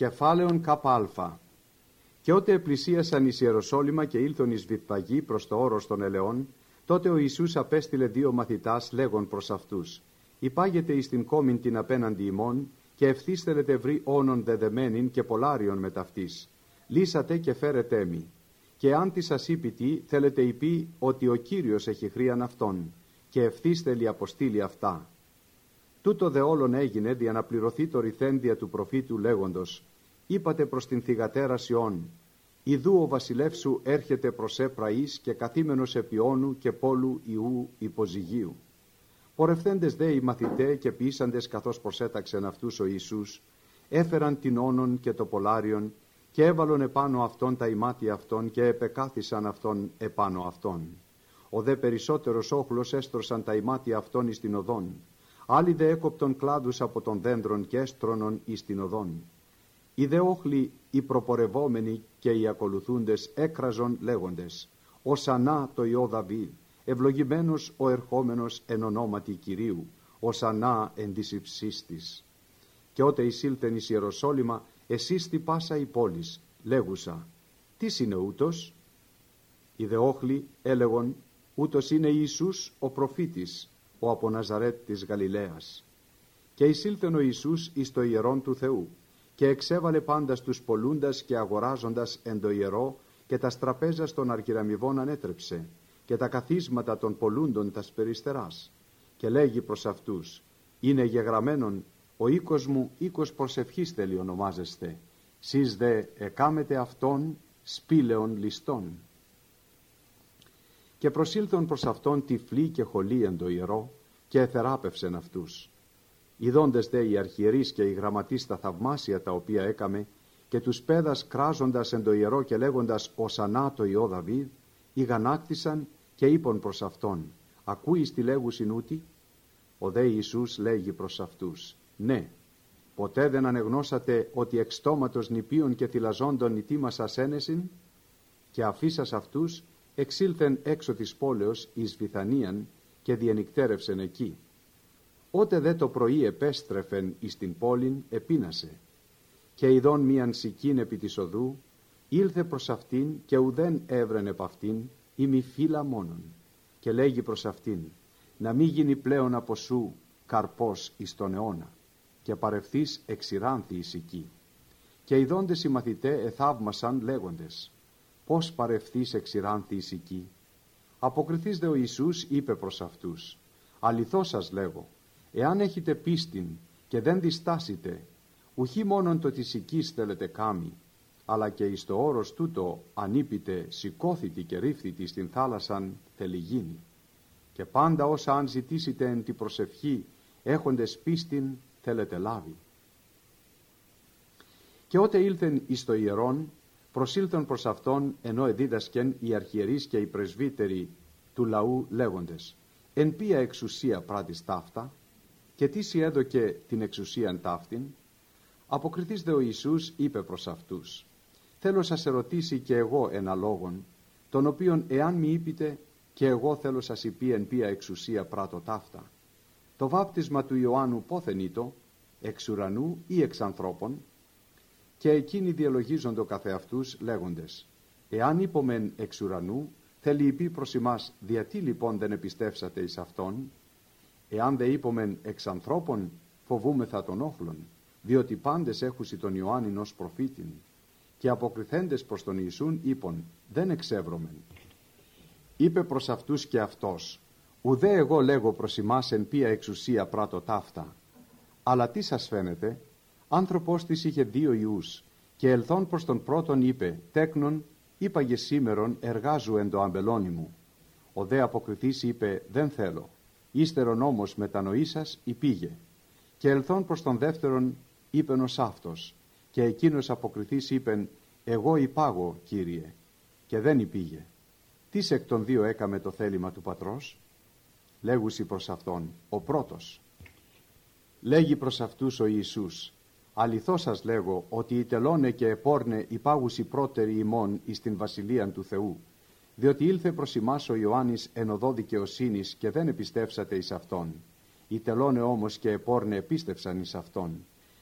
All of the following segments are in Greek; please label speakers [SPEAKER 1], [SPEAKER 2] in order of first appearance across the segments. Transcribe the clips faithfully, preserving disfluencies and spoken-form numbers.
[SPEAKER 1] Κεφάλαιον ΚΑΠΑ. Και ότε επλησίασαν εις Ιεροσόλυμα και ήλθον εις Βηθπαγή προς το όρος των ελαιών, τότε ο Ιησούς απέστειλε δύο μαθητάς λέγον προς αυτούς: Υπάγετε εις την κόμην την απέναντι ημών, και ευθύς θέλετε βρει όνον δεδεμένην και πολλάριον με ταυτής. Λύσατε και φέρετε μη. Και αν τη σας είπε τι, θέλετε υπεί ότι ο Κύριος έχει χρίαν αυτόν, και ευθύς θέλει αποστείλει αυτά. Τούτο δε όλων έγινε δια να πληρωθεί το ρηθέντια του προφήτου λέγοντος: Είπατε προς την θυγατέρα Σιών: Ιδού ο βασιλεύς σου έρχεται προς έπραης και καθήμενος επί όνου και πόλου Ιού υποζυγίου. Πορευθέντες δε οι μαθητέ και ποιήσαντες καθώς προσέταξεν αυτούς ο Ιησούς, έφεραν την όνον και το πολάριον και έβαλον επάνω αυτόν τα ημάτια αυτών και επεκάθισαν αυτόν επάνω αυτόν. Ο δε περισσότερος όχλος έστρωσαν τα ημάτια αυτών εις την οδόν. Άλλοι δε έκοπτον κλάδους από των δέντρων και έστρωνον εις την οδόν. Οι δε όχλοι οι προπορευόμενοι και οι ακολουθούντες έκραζον λέγοντες: Ωσανά το Υιό Δαβίδ, ευλογημένος ο ερχόμενος εν ονόματι Κυρίου, ωσανά εν της υψίστης. Και ότε εισήλθεν εις Ιεροσόλυμα, εσύστη πάσα η πόλης, λέγουσα: Τι είναι ούτως? Οι δε όχλοι έλεγον: Ούτως είναι Ιησούς ο προφήτης, ο από Ναζαρέτ της Γαλιλαίας. Και εισήλθεν ο Ιησούς εις το ιερόν του Θεού, και εξέβαλε πάντα τους πολλούντας και αγοράζοντας εν το ιερό, και τα τραπέζας των αρχιραμιβών ανέτρεψε, και τα καθίσματα των πολλούντων τας περιστεράς. Και λέγει προς αυτούς: Είναι γεγραμμένον, ο οίκος μου οίκος προσευχής θέλει ονομάζεστε, σεις δε εκάμετε αυτόν σπήλαιον ληστών. Και προσήλθον προς αυτόν τυφλοί και χολοί εν το ιερό, και εθεράπευσεν αυτούς. Ιδώντες δε οι αρχιερείς και οι γραμματείς τα θαυμάσια τα οποία έκαμε, και τους πέδας κράζοντας εν το ιερό και λέγοντας ωσανά το Υιό Δαβίδ, ηγανάκτησαν και είπον προς αυτόν: Ακούεις τι λέγουσιν ούτι? Ο δε Ιησούς λέγει προς αυτούς: Ναι, ποτέ δεν ανεγνώσατε ότι εξ στόματος νηπίων και θυλαζόντων ητήμασας ένεσιν? Και αφήσας αυτούς, εξήλθεν έξω της πόλεως εις Βηθανίαν και διενυκτέρευσεν εκεί. Ότε δε το πρωί επέστρεφεν εις την πόλην, επίνασε. Και ειδών μίαν σικήν επί της οδού, ήλθε προς αυτήν και ουδέν έβρεν επ' αυτήν, ή μη φύλλα μόνον. Και λέγει προς αυτήν: Να μη γίνει πλέον από σου καρπός εις τον αιώνα. Και παρευθείς εξηράνθη η σική. Και ειδώντες οι μαθητέ εθαύμασαν λέγοντες: Πώς παρευθείς εξηράνθη η σική? Αποκριθείς δε ο Ιησούς είπε προς αυτούς: Αληθώς σας λέγω, εάν έχετε πίστην και δεν διστάσετε, ουχή μόνον το της σικής θέλετε κάμει, αλλά και εις το όρος τούτο ανήπητε σηκώθητη και ρίφθητη στην θάλασσαν θέλει γίνει. Και πάντα όσα αν ζητήσετε εν τη προσευχή έχοντες πίστην θέλετε λάβει. Και ότε ήλθεν εις το ιερόν, προσήλθον προς αυτόν ενώ εδίδασκεν οι αρχιερείς και οι πρεσβύτεροι του λαού λέγοντες: Εν ποια εξουσία πράτης ταύτα, και τι σοι έδωκε την εξουσίαν ταύτην? Αποκριθείς δε ο Ιησούς είπε προς αυτούς: Θέλω σας ερωτήσει και εγώ ένα λόγον, τον οποίον εάν μη είπετε, και εγώ θέλω σας υπεί εν ποια εξουσία πράτω ταύτα. Το βάπτισμα του Ιωάννου πόθεν ήτο, εξ ουρανού ή εξ ανθρώπων? Και εκείνοι διαλογίζοντο καθεαυτούς λέγοντες: Εάν είπομεν εξ ουρανού, θέλει υπεί προς ημάς, διατί λοιπόν δεν επιστεύσατε εις αυτόν? Εάν δε είπομεν εξ ανθρώπων, φοβούμεθα των όχλων, διότι πάντες έχουσι τον Ιωάννην ως προφήτην. Και αποκριθέντες προς τον Ιησούν είπον: Δεν εξεύρωμεν. Είπε προς αυτούς και αυτός: Ουδέ εγώ λέγω προς ημάς εν ποια εξουσία πράτω ταύτα. Αλλά τι σας φαίνεται? Άνθρωπος της είχε δύο ιούς, και ελθόν προς τον πρώτον είπε: Τέκνον, είπαγε σήμερον εργάζου εν το αμπελόνι μου. Ο δε αποκριθής είπε: Δεν θέλω. Ύστερον όμως μετανοήσας υπήγε. Και ελθόν προς τον δεύτερον είπεν ως αυτός, και εκείνος αποκριθής είπεν: Εγώ υπάγω, Κύριε. Και δεν υπήγε. Τις εκ των δύο έκαμε το θέλημα του πατρός? Λέγουσι προς αυτόν: Ο πρώτος. Λέγει προς αυτούς ο Ιησούς: Αληθώς σας λέγω ότι οι τελώνε και επόρνε υπάγουσι πρώτεροι ημών εις την βασιλείαν του Θεού, διότι ήλθε προς ημάς ο Ιωάννης εν οδό δικαιοσύνης και δεν επιστεύσατε εις αυτόν. Οι τελώνε όμως και επόρνε επίστευσαν εις αυτόν.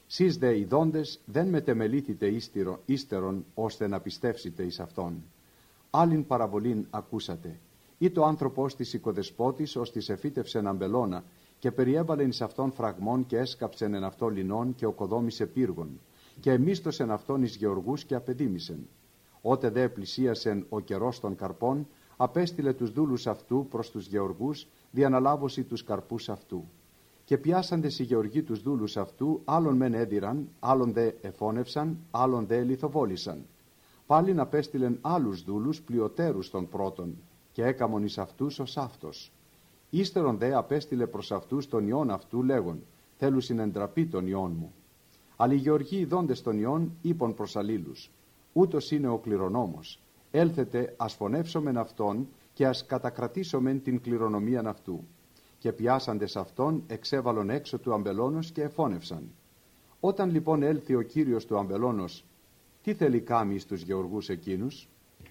[SPEAKER 1] Σεις δε οι δόντες δεν μετεμελήθητε ύστερον ώστε να πιστεύσετε εις αυτόν. Άλλην παραβολήν ακούσατε. Ή το άνθρωπος της οικοδεσπότης ως της εφύτευσεν αμπελώνα και περιέβαλεν εις αυτόν φραγμών και έσκαψεν εν αυτό λινών και οκοδόμησε πύργων και εμίστοσεν αυτόν εις γεωργούς και απεδίμησεν. Ότε δε πλησίασεν ο καιρός των καρπών, απέστειλε τους δούλους αυτού προς τους γεωργούς διαναλάβωση τους καρπούς αυτού. Και πιάσαντες οι γεωργοί τους δούλους αυτού, άλλον μεν έδιραν, άλλον δε εφώνευσαν, άλλον δε λιθοβόλησαν. Πάλιν απέστειλεν άλλους δούλους πλειοτέρους των πρώτων, και έκαμον εις αυτούς ως αυτός. Ύστερον δε απέστειλε προς αυτούς τον ιόν αυτού, λέγον, θέλουν συνεντραπεί τον ιόν μου. Αλλά οι γεωργοί ειδώντες τον ιόν, είπον προς αλλήλους, ούτως είναι ο κληρονόμος. Έλθετε, ας φωνεύσομεν αυτόν και ας κατακρατήσομεν την κληρονομίαν αυτού. Και πιάσαντες αυτόν, εξέβαλον έξω του αμπελώνος και εφώνευσαν. Όταν λοιπόν έλθει ο κύριος του αμπελώνος, τι θέλει κάμει στους γεωργούς εκείνους?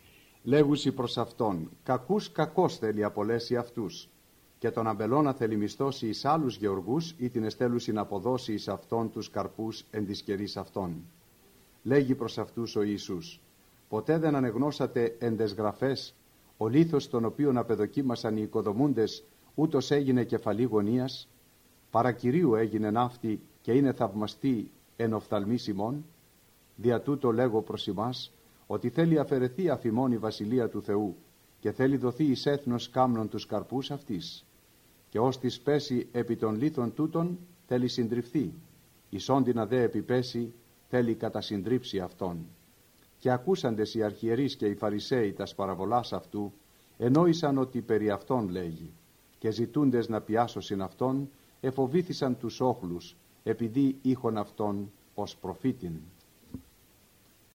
[SPEAKER 1] Λέγουσι προς αυτόν, κακούς κακός θέλει απολέσει αυτούς. Και τον αμπελώνα θέλει μισθώσει εις άλλους γεωργούς ή την εστέλουσι να αποδώσει εις αυτόν τους καρπούς εν της καιρής αυτών. Λέγει προς αυτούς ο Ιησούς, ποτέ δεν ανεγνώσατε εν τες γραφές, ο λίθος τον οποίον απεδοκίμασαν οι οικοδομούντες, ούτως έγινε κεφαλή γωνίας, παρακυρίου έγινε ναύτη και είναι θαυμαστή εν οφθαλμής ημών. Δια τούτο λέγω προς ημάς, ότι θέλει αφαιρεθεί αφημών η βασιλεία του Θεού και θέλει δοθεί εις έθνος κάμνων τους καρπούς αυτής. Και ως της πέσει επί των λίθων τούτων θέλει συντριφθεί, εις όντινα δε επιπέσει θέλει κατασυντρίψει αυτόν. Και ακούσαντες οι αρχιερείς και οι Φαρισαίοι τας παραβολάς αυτού, ενόησαν ότι περί αυτόν λέγει, και ζητούντες να πιάσωσιν αυτόν, εφοβήθησαν τους όχλους, επειδή είχον αυτόν ως προφήτην.